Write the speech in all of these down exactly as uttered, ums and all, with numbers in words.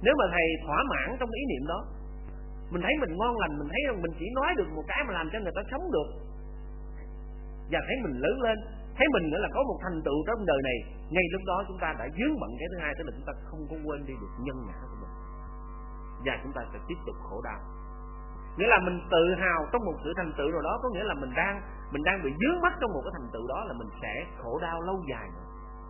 Nếu mà thầy thỏa mãn trong ý niệm đó, mình thấy mình ngon lành, mình thấy rằng mình chỉ nói được một cái mà làm cho người ta sống được, và thấy mình lớn lên, thấy mình nữa là có một thành tựu trong đời này, ngay lúc đó chúng ta đã vướng bận cái thứ hai, tức là chúng ta không có quên đi được nhân ngã của mình, và chúng ta sẽ tiếp tục khổ đau. Nghĩa là mình tự hào trong một sự thành tựu nào đó, có nghĩa là mình đang mình đang bị vướng mắc trong một cái thành tựu đó, là mình sẽ khổ đau lâu dài nữa.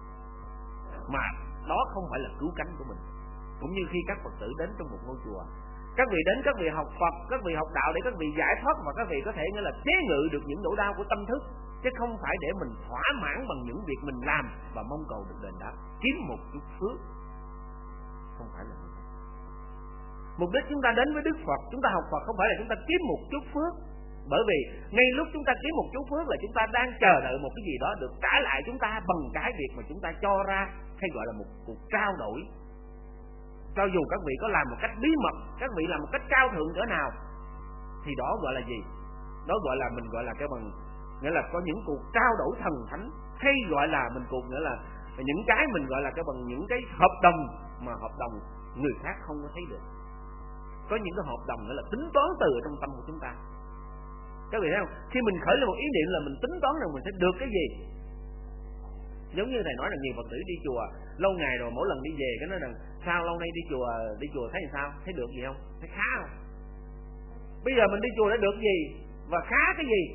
Mà đó không phải là cứu cánh của mình. Cũng như khi các Phật tử đến trong một ngôi chùa, các vị đến, các vị học Phật, các vị học đạo để các vị giải thoát, và các vị có thể nghĩa là chế ngự được những nỗi đau của tâm thức, chứ không phải để mình thỏa mãn bằng những việc mình làm và mong cầu được đền đáp, kiếm một chút phước. Không phải là như thế. Mục đích chúng ta đến với Đức Phật, chúng ta học Phật không phải là chúng ta kiếm một chút phước, bởi vì ngay lúc chúng ta kiếm một chút phước là chúng ta đang chờ đợi một cái gì đó được trả lại chúng ta bằng cái việc mà chúng ta cho ra, hay gọi là một cuộc trao đổi. Cho dù các vị có làm một cách bí mật, các vị làm một cách cao thượng cỡ nào, thì đó gọi là gì? Đó gọi là mình gọi là cái bằng, nghĩa là có những cuộc trao đổi thần thánh, hay gọi là mình cuộc nghĩa là những cái mình gọi là cái bằng những cái hợp đồng mà hợp đồng người khác không có thấy được. Có những cái hợp đồng nghĩa là tính toán từ trong tâm của chúng ta. Các vị thấy không? Khi mình khởi lên một ý niệm là mình tính toán rằng mình sẽ được cái gì. Giống như thầy nói là nhiều Phật tử đi chùa lâu ngày rồi, mỗi lần đi về cái nói rằng sao lâu nay đi chùa đi chùa thấy sao, thấy được gì không, thấy khá không. Bây giờ mình đi chùa đã được gì và khá cái gì,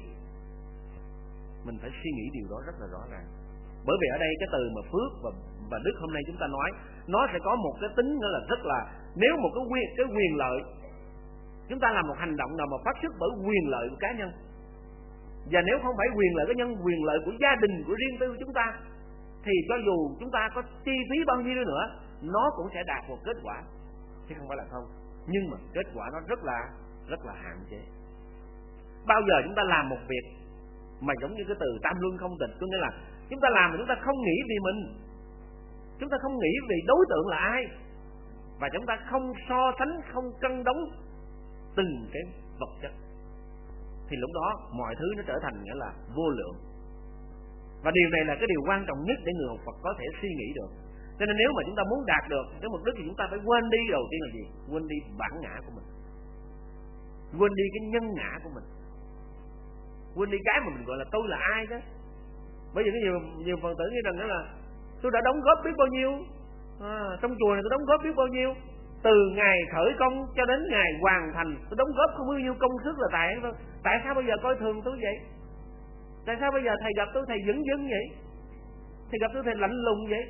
mình phải suy nghĩ điều đó rất là rõ ràng. Bởi vì ở đây cái từ mà phước và và đức hôm nay chúng ta nói, nó sẽ có một cái tính nữa là rất là, nếu một cái quyền cái quyền lợi, chúng ta làm một hành động nào mà phát xuất bởi quyền lợi của cá nhân, và nếu không phải quyền lợi cá nhân, quyền lợi của gia đình, của riêng tư của chúng ta, thì cho dù chúng ta có chi phí bao nhiêu nữa, nó cũng sẽ đạt một kết quả, chứ không phải là không. Nhưng mà kết quả nó rất là rất là hạn chế. Bao giờ chúng ta làm một việc mà giống như cái từ tam luân không tịch, có nghĩa là chúng ta làm mà chúng ta không nghĩ vì mình, chúng ta không nghĩ vì đối tượng là ai, và chúng ta không so sánh, không cân đối từng cái vật chất, thì lúc đó mọi thứ nó trở thành nghĩa là vô lượng. Và điều này là cái điều quan trọng nhất để người học Phật có thể suy nghĩ được. Cho nên nếu mà chúng ta muốn đạt được cái mục đích thì chúng ta phải quên đi, đầu tiên là gì? Quên đi bản ngã của mình, quên đi cái nhân ngã của mình, quên đi cái mà mình gọi là tôi là ai đó. Bởi vì có nhiều nhiều Phật tử nghĩ rằng đó là tôi đã đóng góp biết bao nhiêu, à, trong chùa này tôi đóng góp biết bao nhiêu, từ ngày khởi công cho đến ngày hoàn thành tôi đóng góp không bao nhiêu công sức là tại tại sao bây giờ coi thường tôi vậy? Tại sao bây giờ thầy gặp tôi thầy dững dưng vậy? Thầy gặp tôi thầy lạnh lùng vậy?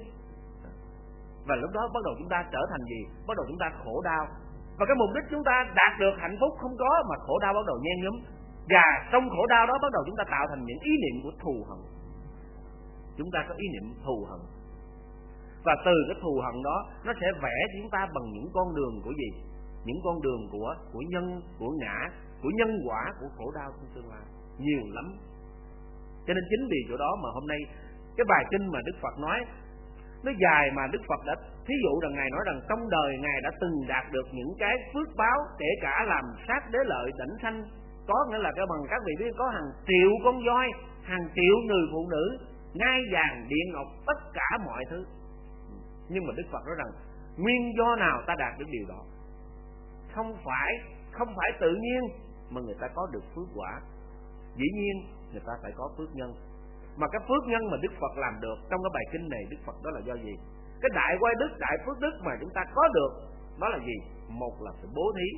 Và lúc đó bắt đầu chúng ta trở thành gì? Bắt đầu chúng ta khổ đau. Và cái mục đích chúng ta đạt được hạnh phúc không có, mà khổ đau bắt đầu nhen nhóm. Và trong khổ đau đó bắt đầu chúng ta tạo thành những ý niệm của thù hận. Chúng ta có ý niệm thù hận. Và từ cái thù hận đó nó sẽ vẽ chúng ta bằng những con đường của gì? Những con đường của của nhân, của ngã, của nhân quả, của khổ đau trong tương lai. Nhiều lắm. Cho nên chính vì chỗ đó mà hôm nay cái bài kinh mà Đức Phật nói nó dài, mà Đức Phật đã thí dụ rằng Ngài nói rằng trong đời Ngài đã từng đạt được những cái phước báo, kể cả làm sát đế lợi đảnh sanh, có nghĩa là cái bằng các vị biết có hàng triệu con voi, hàng triệu người phụ nữ, ngai vàng điện ngọc, tất cả mọi thứ. Nhưng mà Đức Phật nói rằng nguyên do nào ta đạt được điều đó? Không phải không phải tự nhiên mà người ta có được phước quả. Dĩ nhiên người ta phải có phước nhân. Mà cái phước nhân mà Đức Phật làm được trong cái bài kinh này, Đức Phật đó là do gì? Cái đại quay đức, đại phước đức mà chúng ta có được đó là gì? Một là sự bố thí,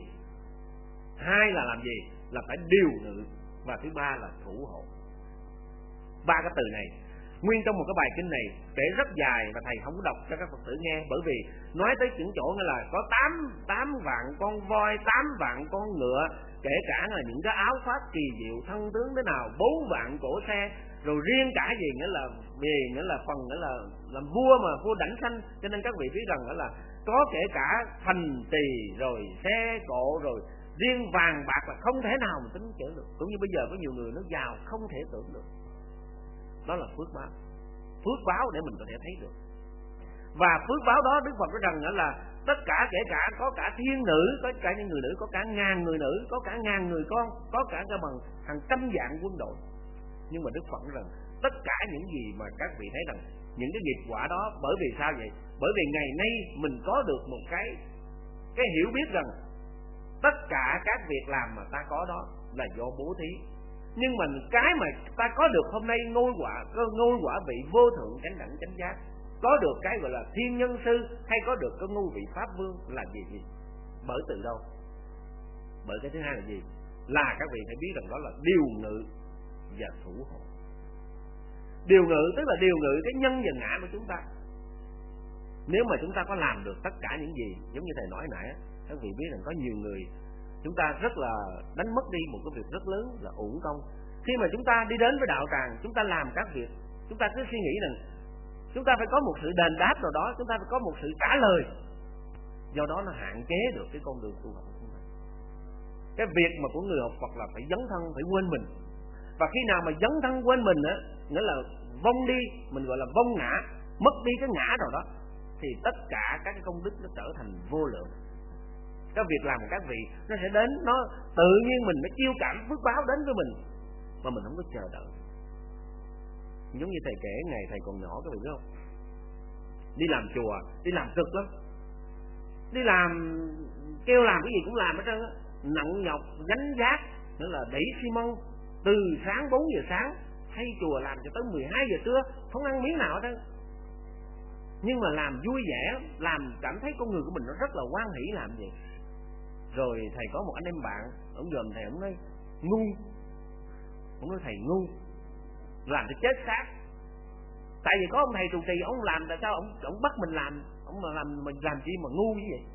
hai là làm gì? Là phải điều ngự, và thứ ba là thủ hộ. Ba cái từ này nguyên trong một cái bài kinh này kể rất dài, và thầy không có đọc cho các Phật tử nghe, bởi vì nói tới những chỗ như là có tám tám vạn con voi, tám vạn con ngựa, kể cả là những cái áo pháp kỳ diệu, thân tướng thế nào, bốn vạn cỗ xe, rồi riêng cả gì nghĩa là về nghĩa là phần nghĩa là làm vua mà vua đảnh sanh. Cho nên các vị biết rằng đó là có kể cả thành tỳ, rồi xe cộ, rồi riêng vàng bạc là không thể nào mà tính chữ được. Cũng như bây giờ có nhiều người nó giàu không thể tưởng được. Đó là phước báo, phước báo để mình có thể thấy được. Và phước báo đó Đức Phật nói rằng là tất cả, kể cả có cả thiên nữ, có cả những người nữ, có cả ngàn người nữ, có cả ngàn người con, có cả cái bằng hàng trăm vạn quân đội. Nhưng mà Đức Phật nói rằng tất cả những gì mà các vị thấy rằng những cái nghiệp quả đó, bởi vì sao vậy? Bởi vì ngày nay mình có được một cái cái hiểu biết rằng tất cả các việc làm mà ta có đó là do bố thí. Nhưng mà cái mà ta có được hôm nay, ngôi quả ngôi quả vị vô thượng chánh đẳng chánh giác, có được cái gọi là thiên nhân sư, hay có được cái ngôi vị pháp vương là gì gì? Bởi từ đâu? Bởi cái thứ hai là gì? Là các vị phải biết rằng đó là điều ngự và thủ hộ. Điều ngự tức là điều ngự cái nhân và ngã của chúng ta. Nếu mà chúng ta có làm được tất cả những gì giống như thầy nói nãy, các vị biết rằng có nhiều người chúng ta rất là đánh mất đi một cái việc rất lớn là uổng công. Khi mà chúng ta đi đến với đạo tràng, chúng ta làm các việc, chúng ta cứ suy nghĩ rằng chúng ta phải có một sự đền đáp nào đó, chúng ta phải có một sự trả lời. Do đó nó hạn chế được cái con đường tu học của chúng ta. Cái việc mà của người học Phật là phải dấn thân, phải quên mình. Và khi nào mà dấn thân quên mình á, nghĩa là vong đi, mình gọi là vong ngã, mất đi cái ngã rồi đó, thì tất cả các cái công đức nó trở thành vô lượng. Cái việc làm của các vị nó sẽ đến, nó tự nhiên mình nó chiêu cảm phước báo đến với mình mà mình không có chờ đợi. Giống như thầy kể ngày thầy còn nhỏ, các vị biết không? Đi làm chùa, đi làm cực lắm, đi làm kêu làm cái gì cũng làm hết trơn á, nặng nhọc gánh vác, nữa là đẩy xi măng từ sáng bốn giờ sáng xây chùa làm cho tới mười hai giờ trưa, không ăn miếng nào hết trơn. Nhưng mà làm vui vẻ, làm cảm thấy con người của mình nó rất là hoan hỷ làm vậy. Rồi thầy có một anh em bạn, ông dòm thầy, ông nói ngu, ông nói thầy ngu, làm cho chết xác. Tại vì có ông thầy trụ trì, ông làm, tại sao ông ông bắt mình làm, ông mà làm mình làm chi mà ngu như vậy?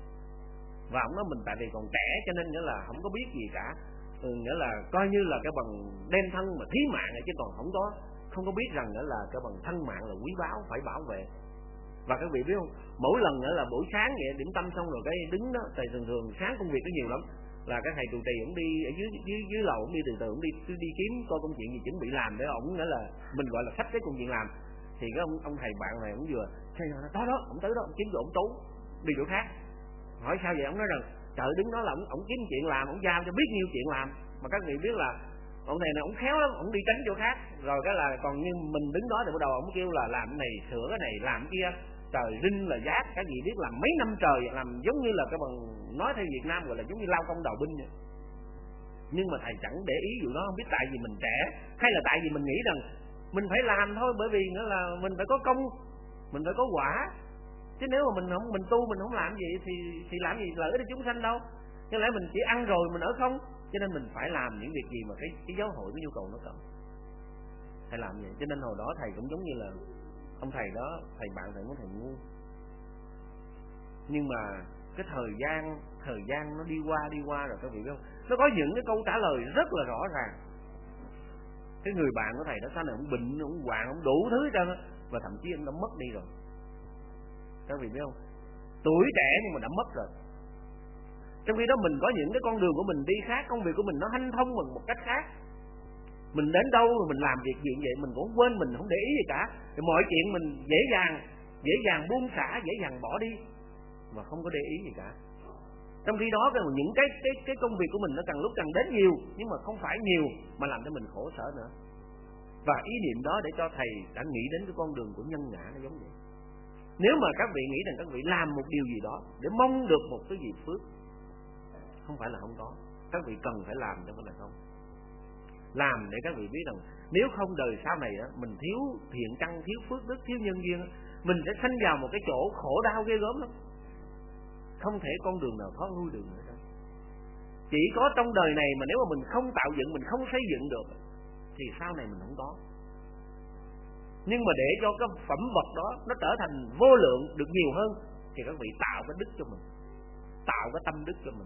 Và ông nói mình tại vì còn trẻ cho nên nghĩa là không có biết gì cả, ừ, nghĩa là coi như là cái bằng đem thân mà thí mạng này, chứ còn không có không có biết rằng nghĩa là cái bằng thân mạng là quý báu, phải bảo vệ. Và các vị biết không, mỗi lần nữa là buổi sáng vậy điểm tâm xong rồi cái đứng đó, thầy thường thường sáng công việc có nhiều lắm, là cái thầy trụ trì ông đi ở dưới dưới dưới lầu, ông đi từ từ, ông đi cứ đi kiếm coi công chuyện gì chuẩn bị làm để ổng nghĩa là mình gọi là sắp cái công chuyện làm. Thì cái ông ông thầy bạn này ông vừa thấy nó đó đó, ông tới đó ông kiếm chỗ ông trú đi chỗ khác. Hỏi sao vậy? Ông nói rằng trời, đứng đó là ông, ông kiếm chuyện làm, ông giao cho biết nhiêu chuyện làm. Mà các vị biết là ông này này ông khéo lắm, ông đi tránh chỗ khác. Rồi cái là còn như mình đứng đó thì bắt đầu ông kêu là làm cái này, sửa cái này, làm cái kia, trời rinh là giác, cái gì biết làm mấy năm trời, làm giống như là cái bằng nói theo Việt Nam gọi là giống như lao công đào binh vậy. Nhưng mà thầy chẳng để ý vụ đó, không biết tại vì mình trẻ hay là tại vì mình nghĩ rằng mình phải làm thôi, bởi vì nữa là mình phải có công, mình phải có quả. Chứ nếu mà mình không mình tu mình không làm gì thì thì làm gì lợi cho chúng sanh đâu. Chứ lẽ mình chỉ ăn rồi mình ở không, cho nên mình phải làm những việc gì mà cái cái giáo hội cái nhu cầu nó cần, thầy làm vậy. Cho nên hồi đó thầy cũng giống như là ông thầy đó, thầy bạn thầy muốn thầy ngu. Nhưng mà cái thời gian thời gian nó đi qua đi qua rồi các vị biết không, nó có những cái câu trả lời rất là rõ ràng. Cái người bạn của thầy đó sau này ông bệnh, ông hoạn, ông đủ thứ hết trơn á, và thậm chí ông đã mất đi rồi. Các vị biết không, tuổi trẻ nhưng mà đã mất rồi. Trong khi đó mình có những cái con đường của mình đi khác, công việc của mình nó hanh thông bằng một cách khác. Mình đến đâu rồi mình làm việc gì vậy, mình cũng quên, mình không để ý gì cả. Rồi mọi chuyện mình dễ dàng dễ dàng buông xả, dễ dàng bỏ đi mà không có để ý gì cả. Trong khi đó những cái cái cái công việc của mình nó càng lúc càng đến nhiều, nhưng mà không phải nhiều mà làm cho mình khổ sở nữa. Và ý niệm đó để cho thầy đã nghĩ đến cái con đường của nhân ngã nó giống vậy. Nếu mà các vị nghĩ rằng các vị làm một điều gì đó để mong được một cái gì phước, không phải là không có, các vị cần phải làm chứ không phải là không. Làm để các vị biết rằng nếu không đời sau này đó, mình thiếu thiện căn, thiếu phước đức, thiếu nhân duyên, mình sẽ sanh vào một cái chỗ khổ đau ghê gớm lắm, không thể con đường nào thoát lui được nữa đâu. Chỉ có trong đời này mà nếu mà mình không tạo dựng, mình không xây dựng được thì sau này mình không có. Nhưng mà để cho cái phẩm vật đó nó trở thành vô lượng được nhiều hơn thì các vị tạo cái đức cho mình, tạo cái tâm đức cho mình.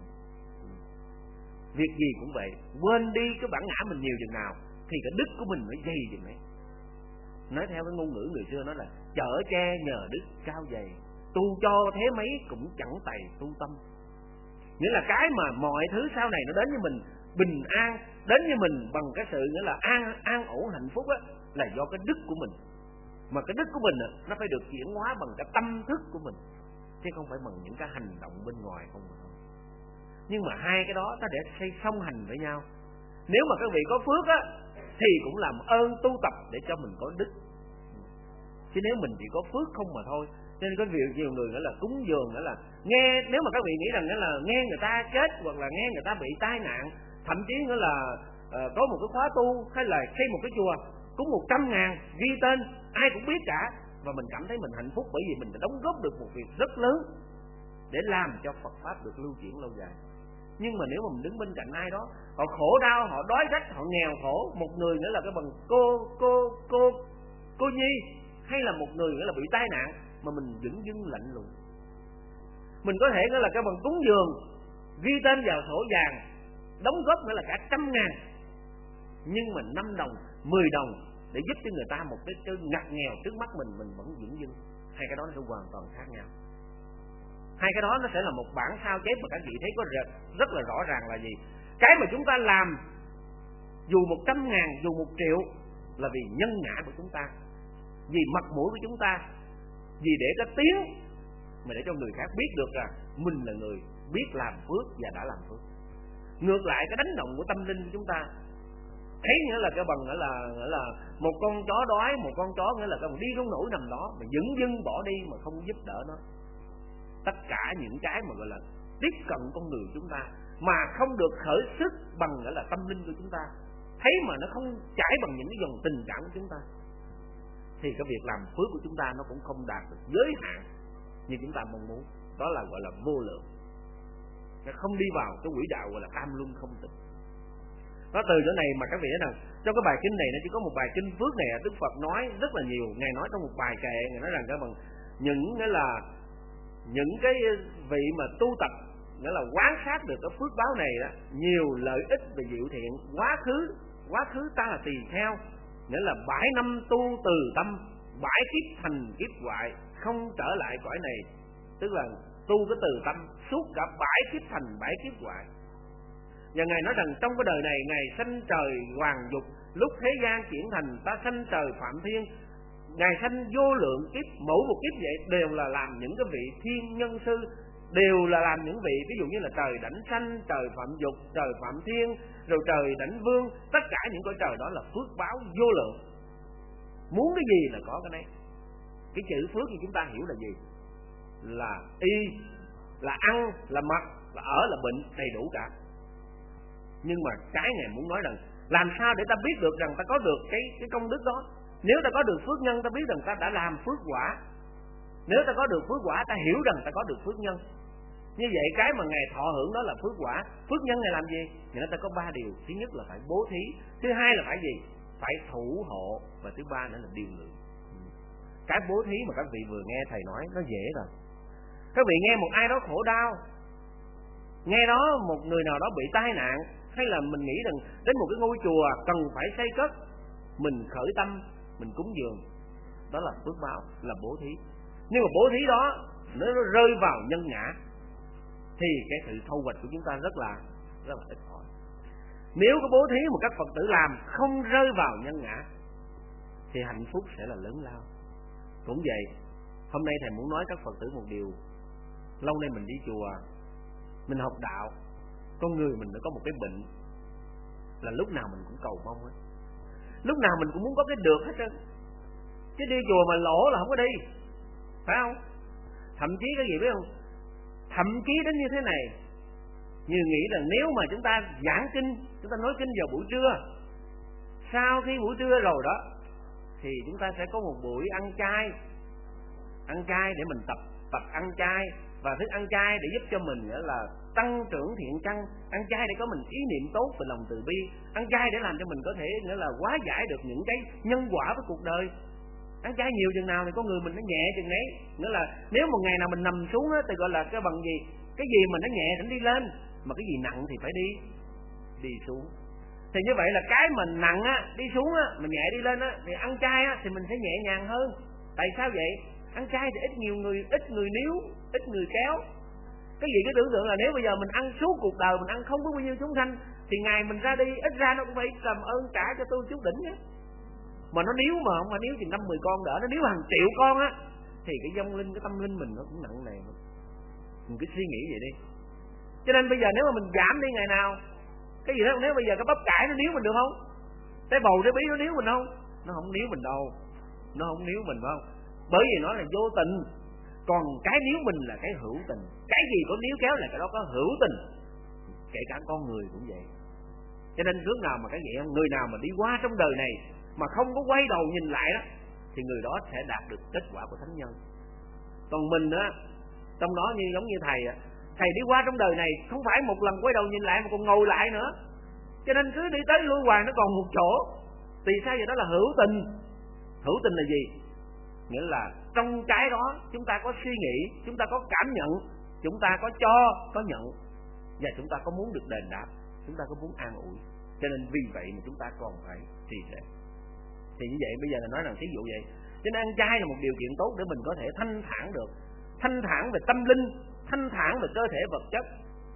Việc gì cũng vậy, quên đi cái bản ngã mình nhiều chừng nào thì cái đức của mình mới dày chừng ấy. Nói theo cái ngôn ngữ người xưa nói là chở che nhờ đức cao dày, tu cho thế mấy cũng chẳng tày tu tâm. Nghĩa là cái mà mọi thứ sau này nó đến với mình bình an, đến với mình bằng cái sự nghĩa là an an ổn hạnh phúc á, là do cái đức của mình. Mà cái đức của mình á, nó phải được chuyển hóa bằng cái tâm thức của mình, chứ không phải bằng những cái hành động bên ngoài không. Nhưng mà hai cái đó nó để xây song hành với nhau. Nếu mà các vị có phước á thì cũng làm ơn tu tập để cho mình có đức. Chứ nếu mình chỉ có phước không mà thôi Cho nên có việc nhiều người nghĩa là cúng dường nghĩa là nghe, nếu mà các vị nghĩ rằng nghĩa là nghe người ta chết hoặc là nghe người ta bị tai nạn, thậm chí nghĩa là uh, có một cái khóa tu hay là xây một cái chùa cúng một trăm ngàn ghi tên ai cũng biết cả, và mình cảm thấy mình hạnh phúc bởi vì mình đã đóng góp được một việc rất lớn để làm cho Phật pháp được lưu chuyển lâu dài. Nhưng mà nếu mà mình đứng bên cạnh ai đó, họ khổ đau, họ đói rách, họ nghèo khổ, một người nữa là cái bằng cô cô cô cô nhi, hay là một người nữa là bị tai nạn, mà mình dửng dưng lạnh lùng, mình có thể nữa là cái bằng cúng dường ghi tên vào sổ vàng, đóng góp nữa là cả trăm ngàn, nhưng mà năm đồng, mười đồng để giúp cho người ta một cái, cái ngặt nghèo trước mắt mình, mình vẫn dửng dưng. Hai cái đó nó sẽ hoàn toàn khác nhau. Hai cái đó nó sẽ là một bản sao chép mà các vị thấy có rất là rõ ràng là gì? Cái mà chúng ta làm dù một trăm ngàn, dù một triệu là vì nhân ngã của chúng ta, vì mặt mũi của chúng ta, vì để có tiếng mà để cho người khác biết được là mình là người biết làm phước và đã làm phước. Ngược lại cái đánh động của tâm linh của chúng ta thấy nghĩa là cái bằng nghĩa là nghĩa là một con chó đói, một con chó nghĩa là cái bằng đi không nổi nằm đó mà dửng dưng bỏ đi mà không giúp đỡ nó. Tất cả những cái mà gọi là tiếp cận con người chúng ta mà không được khởi sức bằng nghĩa là tâm linh của chúng ta, thấy mà nó không chảy bằng những cái dòng tình cảm của chúng ta, thì cái việc làm phước của chúng ta nó cũng không đạt được giới hạn như chúng ta mong muốn. Đó là gọi là vô lượng, nó không đi vào cái quỹ đạo gọi là tam luân không tịch. Đó, từ chỗ này mà các vị thấy rằng trong cái bài kinh này nó chỉ có một bài kinh phước này, Đức Phật nói rất là nhiều. Ngài nói trong một bài kệ, Ngài nói rằng cái bằng những nghĩa là những cái vị mà tu tập nghĩa là quán sát được cái phước báo này đó, nhiều lợi ích về diệu thiện, quá khứ quá khứ ta là tỳ kheo, nghĩa là bãi năm tu từ tâm, bãi kiếp thành kiếp hoại, không trở lại cõi này, tức là tu cái từ tâm suốt cả bãi kiếp thành bãi kiếp hoại. Và Ngài nói rằng trong cái đời này Ngài sanh trời hoàng dục, lúc thế gian chuyển thành ta sanh trời phạm thiên. Ngài sanh vô lượng kiếp, mỗi một kiếp vậy đều là làm những cái vị thiên nhân sư, đều là làm những vị ví dụ như là trời đảnh sanh, trời phạm dục, trời phạm thiên, rồi trời đảnh vương. Tất cả những cõi trời đó là phước báo vô lượng, muốn cái gì là có cái đấy. Cái chữ phước thì chúng ta hiểu là gì? Là y, là ăn, là mặc, là ở, là bệnh, đầy đủ cả. Nhưng mà cái Ngài muốn nói rằng làm sao để ta biết được rằng ta có được cái cái công đức đó. Nếu ta có được phước nhân, ta biết rằng ta đã làm phước quả. Nếu ta có được phước quả, ta hiểu rằng ta có được phước nhân. Như vậy cái mà Ngài thọ hưởng đó là phước quả. Phước nhân Ngài làm gì? Thì nó ta có ba điều. Thứ nhất là phải bố thí, thứ hai là phải gì? Phải thủ hộ, và thứ ba nữa là điều lượng. Cái bố thí mà các vị vừa nghe thầy nói nó dễ rồi. Các vị nghe một ai đó khổ đau, nghe đó một người nào đó bị tai nạn, hay là mình nghĩ rằng đến một cái ngôi chùa cần phải xây cất, mình khởi tâm, mình cúng dường, đó là phước báo, là bố thí. Nhưng mà bố thí đó nó rơi vào nhân ngã thì cái sự thu hoạch của chúng ta rất là rất là ít ỏi. Nếu cái bố thí mà các Phật tử làm không rơi vào nhân ngã thì hạnh phúc sẽ là lớn lao. Cũng vậy, hôm nay thầy muốn nói các Phật tử một điều. Lâu nay mình đi chùa, mình học đạo, con người mình nó có một cái bệnh là lúc nào mình cũng cầu mong ấy. Lúc nào mình cũng muốn có cái được hết trơn. Chứ đi chùa mà lỗ là không có đi, phải không? Thậm chí cái gì biết không? Thậm chí đến như thế này, như nghĩ rằng nếu mà chúng ta giảng kinh, chúng ta nói kinh vào buổi trưa, sau khi buổi trưa rồi đó thì chúng ta sẽ có một buổi ăn chay, ăn chay để mình tập tập ăn chay, và thức ăn chay để giúp cho mình nghĩa là tăng trưởng thiện căn, ăn chay để có mình ý niệm tốt về lòng từ bi, ăn chay để làm cho mình có thể nghĩa là hóa giải được những cái nhân quả với cuộc đời. Ăn chay nhiều chừng nào thì con người mình nó nhẹ chừng đấy. Nghĩa là nếu một ngày nào mình nằm xuống á thì gọi là cái bằng gì, cái gì mà nó nhẹ thì nó đi lên, mà cái gì nặng thì phải đi đi xuống. Thì như vậy là cái mình nặng á đi xuống á, mình nhẹ đi lên á, thì ăn chay á thì mình sẽ nhẹ nhàng hơn. Tại sao vậy? Ăn chay thì ít nhiều người, ít người níu, ít người kéo. Cái gì cứ tưởng tượng là nếu bây giờ mình ăn suốt cuộc đời, mình ăn không có bao nhiêu chúng sanh, thì ngày mình ra đi ít ra nó cũng phải làm ơn trả cho tôi chút đỉnh nhé. Mà nó níu mà không phải níu chừng năm mười con đỡ, nó níu hàng triệu con á, thì cái vong linh, cái tâm linh mình nó cũng nặng nề. Mình cứ suy nghĩ vậy đi. Cho nên bây giờ nếu mà mình giảm đi ngày nào, cái gì đó, nếu bây giờ cái bắp cải nó níu mình được không? Cái bầu cái bí nó níu mình không? Nó không níu mình đâu, nó không níu mình phải không? Bởi vì nó là vô tình. Còn cái níu mình là cái hữu tình. Cái gì có níu kéo là cái đó có hữu tình. Kể cả con người cũng vậy. Cho nên lúc nào mà cái vậy, người nào mà đi qua trong đời này mà không có quay đầu nhìn lại đó, thì người đó sẽ đạt được kết quả của thánh nhân. Còn mình á, trong đó như giống như thầy á, thầy đi qua trong đời này không phải một lần quay đầu nhìn lại mà còn ngồi lại nữa. Cho nên cứ đi tới lui hoài nó còn một chỗ. Vì sao vậy? Đó là hữu tình. Hữu tình là gì? Nghĩa là trong cái đó chúng ta có suy nghĩ, chúng ta có cảm nhận, chúng ta có cho, có nhận, và chúng ta có muốn được đền đáp, chúng ta có muốn an ủi. Cho nên vì vậy mà chúng ta còn phải trì trệ. Thì như vậy bây giờ là nói rằng thí dụ vậy. Cho nên ăn chay là một điều kiện tốt để mình có thể thanh thản được. Thanh thản về tâm linh, thanh thản về cơ thể vật chất,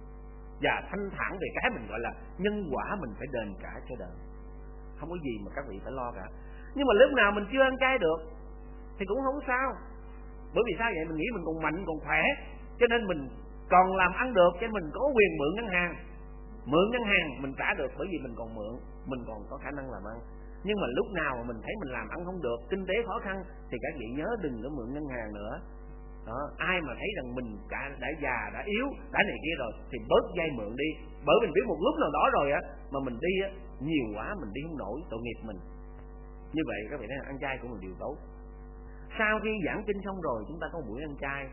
và thanh thản về cái mình gọi là nhân quả mình phải đền trả cho đời. Không có gì mà các vị phải lo cả. Nhưng mà lúc nào mình chưa ăn chay được thì cũng không sao. Bởi vì sao vậy? Mình nghĩ mình còn mạnh, còn khỏe, cho nên mình còn làm ăn được, cho nên mình có quyền mượn ngân hàng. Mượn ngân hàng mình trả được bởi vì mình còn mượn, mình còn có khả năng làm ăn. Nhưng mà lúc nào mà mình thấy mình làm ăn không được, kinh tế khó khăn, thì các vị nhớ đừng có mượn ngân hàng nữa. Đó, ai mà thấy rằng mình đã, đã già, đã yếu, đã này kia rồi thì bớt vay mượn đi. Bởi vì biết một lúc nào đó rồi á mà mình đi á nhiều quá mình đi không nổi, tội nghiệp mình. Như vậy các vị thấy ăn chay cũng là điều tốt. Sau khi giảng kinh xong rồi chúng ta có một buổi ăn chay.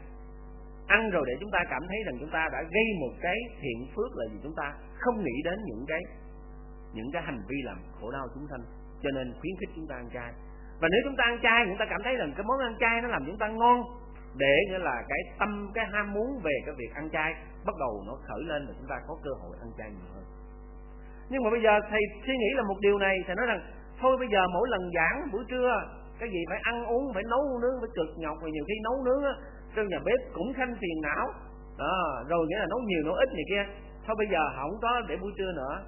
Ăn rồi để chúng ta cảm thấy rằng chúng ta đã gây một cái thiện phước là gì? Chúng ta không nghĩ đến những cái những cái hành vi làm khổ đau chúng sanh, cho nên khuyến khích chúng ta ăn chay. Và nếu chúng ta ăn chay, chúng ta cảm thấy rằng cái món ăn chay nó làm chúng ta ngon, để nghĩa là cái tâm, cái ham muốn về cái việc ăn chay bắt đầu nó khởi lên, và chúng ta có cơ hội ăn chay nhiều hơn. Nhưng mà bây giờ thầy suy nghĩ là một điều này, thầy nói rằng thôi bây giờ mỗi lần giảng buổi trưa cái gì phải ăn uống, phải nấu nướng, phải cực nhọc, rồi nhiều khi nấu nướng á, trong nhà bếp cũng khanh phiền não đó, rồi nghĩa là nấu nhiều nấu ít này kia. Thôi bây giờ không có để buổi trưa nữa,